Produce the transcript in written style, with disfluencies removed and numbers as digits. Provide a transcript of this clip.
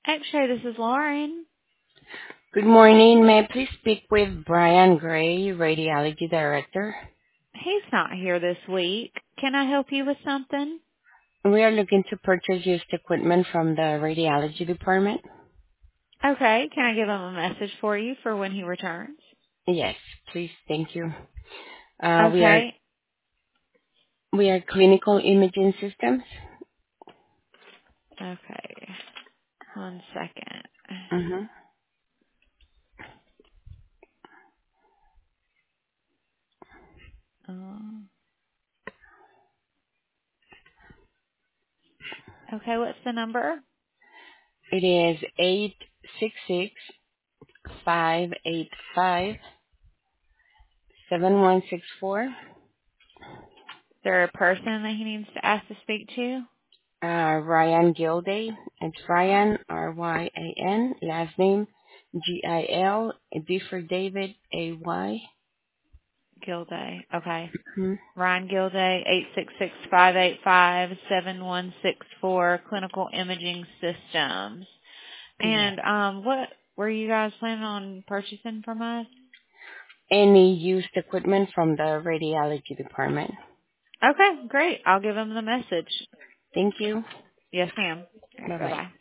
Actually, this is Lauren. Good morning. May I please speak with Brian Gray, Radiology Director? He's not here this week. Can I help you with something? We are looking to purchase used equipment from the radiology department. Okay. Can I give him a message for you for when he returns? Yes, please. Thank you. Uh, we are Okay. we are clinical imaging systems. Okay. One second. Mm-hmm. Okay. What's the number? It is 866-585-7164. Is there a person that he needs to ask to speak to? Ryan Gilday. It's Ryan, Ryan, last name Gil, D for David, AY. Gilday. Okay. Hmm. Ryan Gilday, 866-585-7164, Clinical Imaging Systems. Yes. And what were you guys planning on purchasing from us? Any used equipment from the radiology department. Okay, great. I'll give him the message. Thank you. Yes, ma'am. All right, Bye-bye. bye-bye.